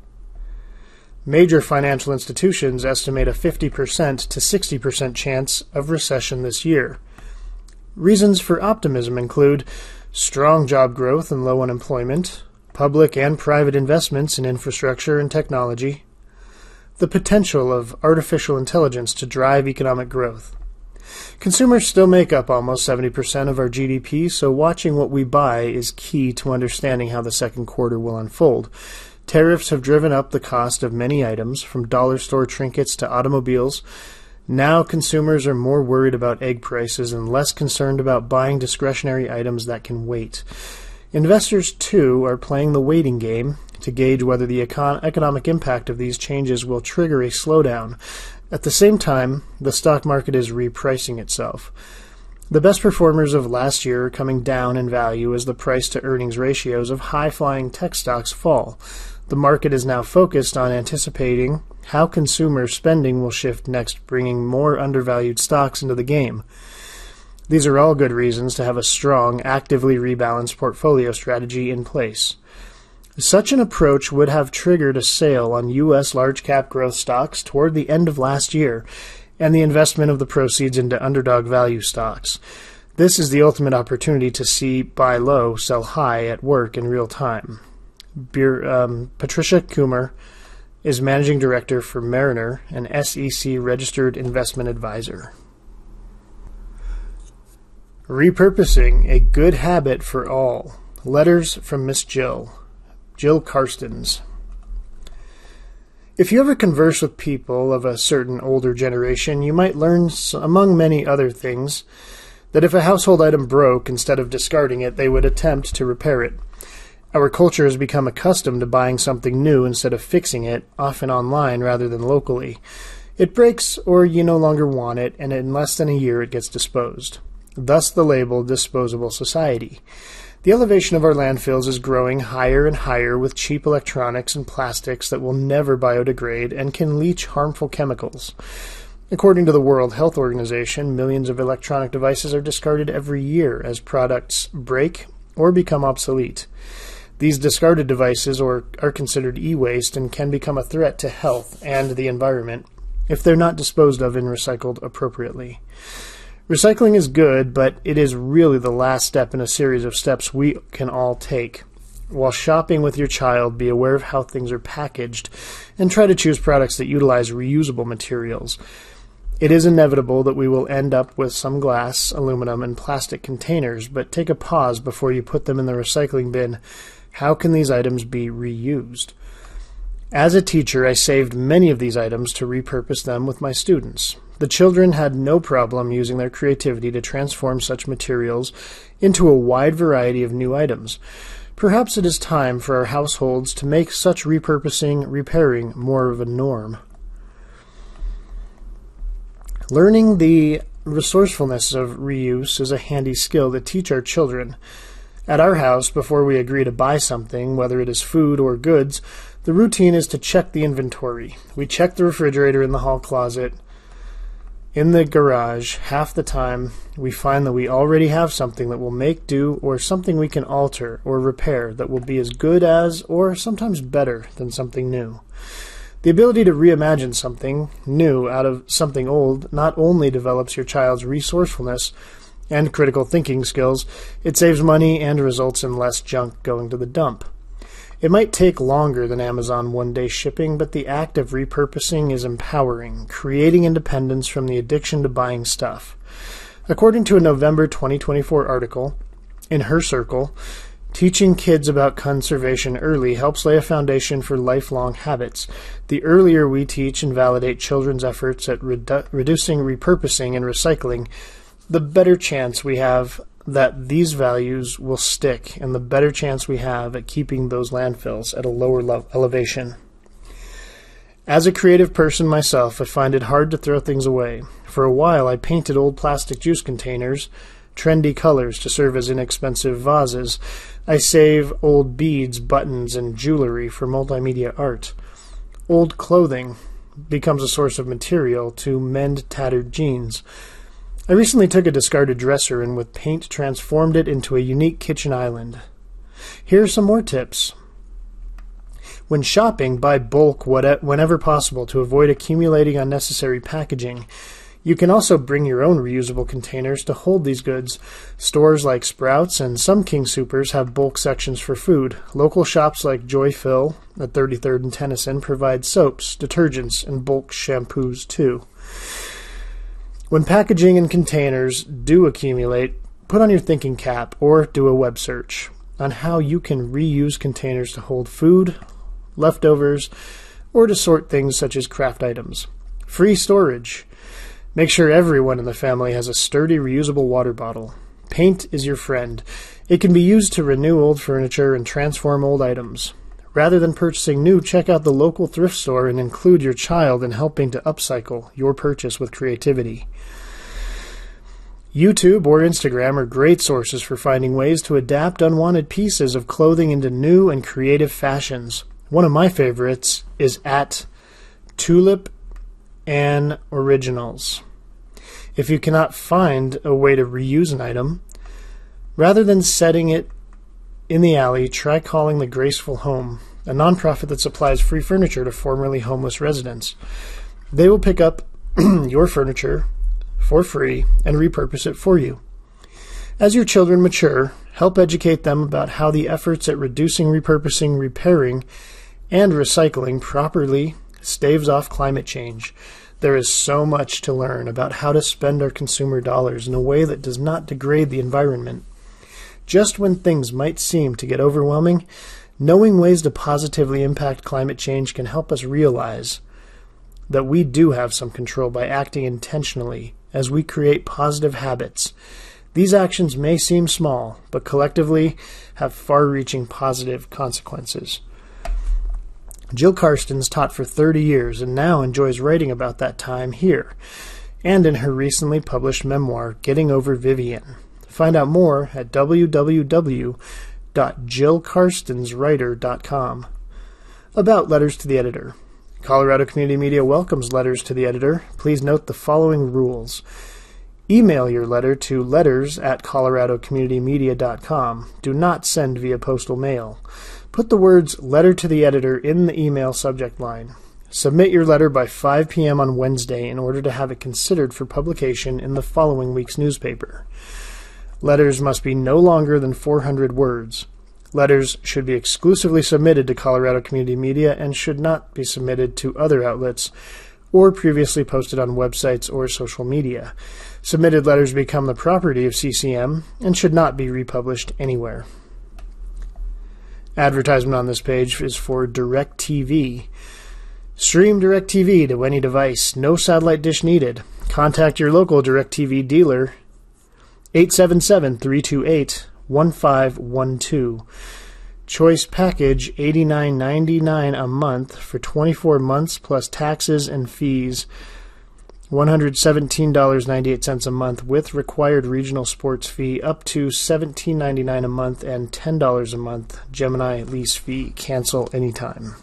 Major financial institutions estimate a fifty percent to sixty percent chance of recession this year. Reasons for optimism include strong job growth and low unemployment, public and private investments in infrastructure and technology, the potential of artificial intelligence to drive economic growth. Consumers still make up almost seventy percent of our G D P, so watching what we buy is key to understanding how the second quarter will unfold. Tariffs have driven up the cost of many items, from dollar store trinkets to automobiles. Now consumers are more worried about egg prices and less concerned about buying discretionary items that can wait. Investors, too, are playing the waiting game to gauge whether the econ- economic impact of these changes will trigger a slowdown. At the same time, the stock market is repricing itself. The best performers of last year are coming down in value as the price-to-earnings ratios of high-flying tech stocks fall. The market is now focused on anticipating how consumer spending will shift next, bringing more undervalued stocks into the game. These are all good reasons to have a strong, actively rebalanced portfolio strategy in place. Such an approach would have triggered a sale on U S large-cap growth stocks toward the end of last year, and the investment of the proceeds into underdog value stocks. This is the ultimate opportunity to see buy low, sell high at work in real time. Beer, um, Patricia Coomer is Managing Director for Mariner, an S E C-registered investment advisor. Repurposing, a good habit for all. Letters from Miss Jill. Jill Karstens. If you ever converse with people of a certain older generation, you might learn, among many other things, that if a household item broke, instead of discarding it, they would attempt to repair it. Our culture has become accustomed to buying something new instead of fixing it, often online rather than locally. It breaks, or you no longer want it, and in less than a year it gets disposed. Thus the label disposable society. The elevation of our landfills is growing higher and higher with cheap electronics and plastics that will never biodegrade and can leach harmful chemicals. According to the World Health Organization, millions of electronic devices are discarded every year as products break or become obsolete. These discarded devices or are considered e-waste and can become a threat to health and the environment if they're not disposed of and recycled appropriately. Recycling is good, but it is really the last step in a series of steps we can all take. While shopping with your child, be aware of how things are packaged and try to choose products that utilize reusable materials. It is inevitable that we will end up with some glass, aluminum, and plastic containers, but take a pause before you put them in the recycling bin. How can these items be reused? As a teacher, I saved many of these items to repurpose them with my students. The children had no problem using their creativity to transform such materials into a wide variety of new items. Perhaps it is time for our households to make such repurposing, repairing more of a norm. Learning the resourcefulness of reuse is a handy skill to teach our children. At our house, before we agree to buy something, whether it is food or goods, the routine is to check the inventory. We check the refrigerator in the hall closet. In the garage, half the time, we find that we already have something that will make do or something we can alter or repair that will be as good as or sometimes better than something new. The ability to reimagine something new out of something old not only develops your child's resourcefulness and critical thinking skills, it saves money and results in less junk going to the dump. It might take longer than Amazon one-day shipping, but the act of repurposing is empowering, creating independence from the addiction to buying stuff. According to a November twenty twenty-four article, in Her Circle, teaching kids about conservation early helps lay a foundation for lifelong habits. The earlier we teach and validate children's efforts at redu- reducing, repurposing, and recycling, the better chance we have that these values will stick and the better chance we have at keeping those landfills at a lower lo- elevation. As a creative person myself, I find it hard to throw things away. For a while, I painted old plastic juice containers, trendy colors to serve as inexpensive vases. I save old beads, buttons, and jewelry for multimedia art. Old clothing becomes a source of material to mend tattered jeans. I recently took a discarded dresser and with paint transformed it into a unique kitchen island. Here are some more tips. When shopping, buy bulk whenever possible to avoid accumulating unnecessary packaging. You can also bring your own reusable containers to hold these goods. Stores like Sprouts and some King Soopers have bulk sections for food. Local shops like Joy Fill at thirty-third and Tennyson provide soaps, detergents, and bulk shampoos too. When packaging and containers do accumulate, put on your thinking cap or do a web search on how you can reuse containers to hold food, leftovers, or to sort things such as craft items. Free storage. Make sure everyone in the family has a sturdy, reusable water bottle. Paint is your friend. It can be used to renew old furniture and transform old items. Rather than purchasing new, check out the local thrift store and include your child in helping to upcycle your purchase with creativity. YouTube or Instagram are great sources for finding ways to adapt unwanted pieces of clothing into new and creative fashions. One of my favorites is at Tulip and Originals. If you cannot find a way to reuse an item, rather than setting it in the alley, try calling the Graceful Home, a nonprofit that supplies free furniture to formerly homeless residents. They will pick up your furniture for free and repurpose it for you. As your children mature, help educate them about how the efforts at reducing, repurposing, repairing, and recycling properly staves off climate change. There is so much to learn about how to spend our consumer dollars in a way that does not degrade the environment. Just when things might seem to get overwhelming, knowing ways to positively impact climate change can help us realize that we do have some control by acting intentionally as we create positive habits. These actions may seem small, but collectively have far-reaching positive consequences. Jill Karstens taught for thirty years and now enjoys writing about that time here, and in her recently published memoir, Getting Over Vivian. Find out more at w w w dot jill karstens writer dot com. About Letters to the Editor. Colorado Community Media welcomes letters to the editor. Please note the following rules. Email your letter to letters at colorado community media dot com. Do not send via postal mail. Put the words letter to the editor in the email subject line. Submit your letter by five p.m. on Wednesday in order to have it considered for publication in the following week's newspaper. Letters must be no longer than four hundred words. Letters should be exclusively submitted to Colorado Community Media and should not be submitted to other outlets or previously posted on websites or social media. Submitted letters become the property of C C M and should not be republished anywhere. Advertisement on this page is for DirecTV. Stream DirecTV to any device. No satellite dish needed. Contact your local DirecTV dealer, eight seven seven, three two eight, one five one two. Choice package, eighty-nine ninety-nine a month for twenty-four months plus taxes and fees. one hundred seventeen dollars and ninety-eight cents a month with required regional sports fee up to seventeen ninety-nine a month and ten dollars a month. Gemini lease fee. Cancel anytime.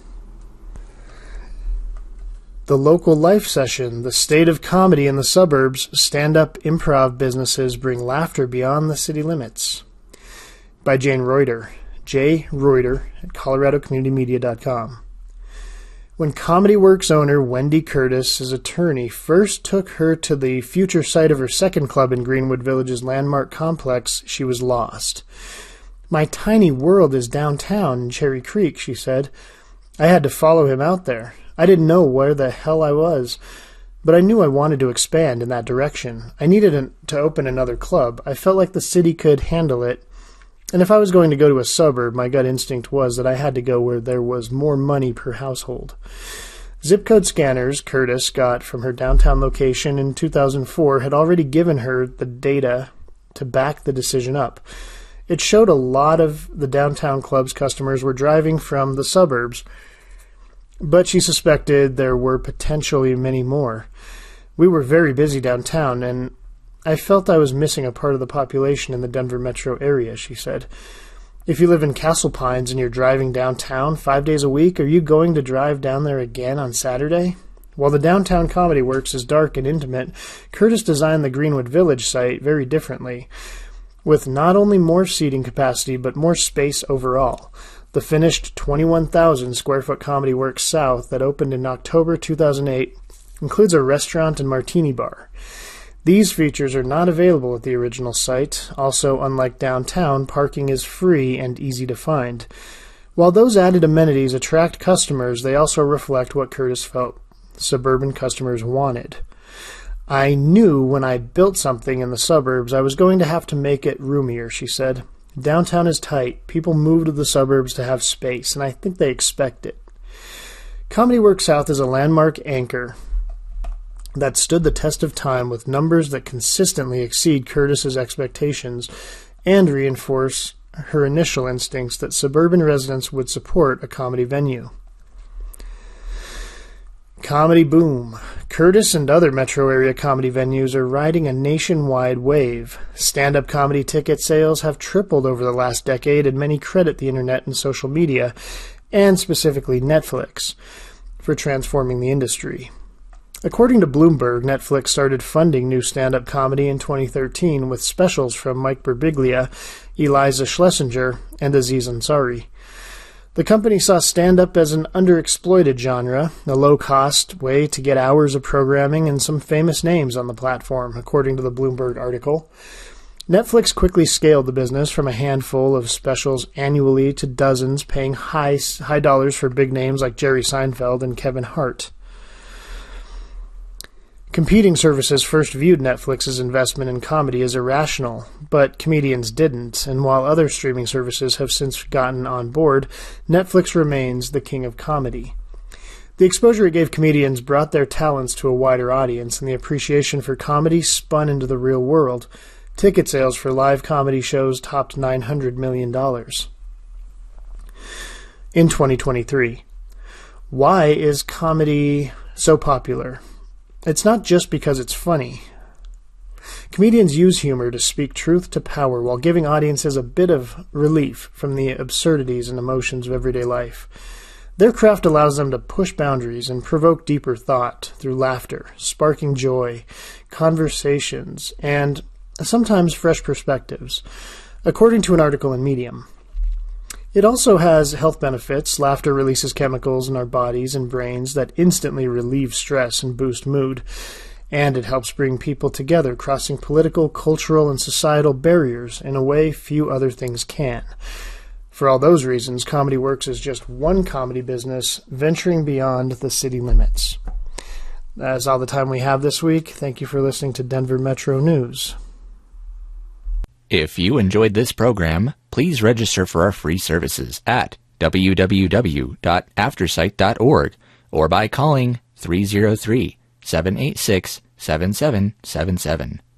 The Local Life Session, the state of comedy in the suburbs. Stand-up improv businesses bring laughter beyond the city limits. By Jane Reuter. J. Reuter at colorado community media dot com. When Comedy Works owner Wendy Curtis' attorney first took her to the future site of her second club in Greenwood Village's landmark complex, she was lost. "My tiny world is downtown in Cherry Creek," she said. "I had to follow him out there. I didn't know where the hell I was, but I knew I wanted to expand in that direction. I needed an, to open another club. I felt like the city could handle it. And if I was going to go to a suburb, my gut instinct was that I had to go where there was more money per household." Zip code scanners Curtis got from her downtown location in two thousand four had already given her the data to back the decision up. It showed a lot of the downtown club's customers were driving from the suburbs, but she suspected there were potentially many more. "We were very busy downtown, and I felt I was missing a part of the population in the Denver metro area," she said. "If you live in Castle Pines and you're driving downtown five days a week, are you going to drive down there again on Saturday?" While the downtown Comedy Works is dark and intimate, Curtis designed the Greenwood Village site very differently, with not only more seating capacity but more space overall. The finished twenty-one thousand square foot Comedy Works South that opened in October two thousand eight includes a restaurant and martini bar. These features are not available at the original site. Also, unlike downtown, parking is free and easy to find. While those added amenities attract customers, they also reflect what Curtis felt suburban customers wanted. "I knew when I built something in the suburbs I was going to have to make it roomier," she said. "Downtown is tight. People move to the suburbs to have space, and I think they expect it." Comedy Works South is a landmark anchor that stood the test of time with numbers that consistently exceed Curtis's expectations and reinforce her initial instincts that suburban residents would support a comedy venue. Comedy boom. Curtis and other metro area comedy venues are riding a nationwide wave. Stand-up comedy ticket sales have tripled over the last decade, and many credit the internet and social media, and specifically Netflix, for transforming the industry. According to Bloomberg, Netflix started funding new stand-up comedy in twenty thirteen with specials from Mike Birbiglia, Eliza Schlesinger, and Aziz Ansari. The company saw stand-up as an underexploited genre, a low-cost way to get hours of programming and some famous names on the platform, according to the Bloomberg article. Netflix quickly scaled the business from a handful of specials annually to dozens, paying high, high dollars for big names like Jerry Seinfeld and Kevin Hart. Competing services first viewed Netflix's investment in comedy as irrational, but comedians didn't, and while other streaming services have since gotten on board, Netflix remains the king of comedy. The exposure it gave comedians brought their talents to a wider audience, and the appreciation for comedy spun into the real world. Ticket sales for live comedy shows topped nine hundred million dollars. In twenty twenty-three, why is comedy so popular? It's not just because it's funny. Comedians use humor to speak truth to power while giving audiences a bit of relief from the absurdities and emotions of everyday life. Their craft allows them to push boundaries and provoke deeper thought through laughter, sparking joy, conversations, and sometimes fresh perspectives, according to an article in Medium. It also has health benefits. Laughter releases chemicals in our bodies and brains that instantly relieve stress and boost mood. And it helps bring people together, crossing political, cultural, and societal barriers in a way few other things can. For all those reasons, Comedy Works is just one comedy business venturing beyond the city limits. That's all the time we have this week. Thank you for listening to Denver Metro News. If you enjoyed this program, please register for our free services at w w w dot aftersight dot org or by calling three oh three, seven eight six, seven seven seven seven.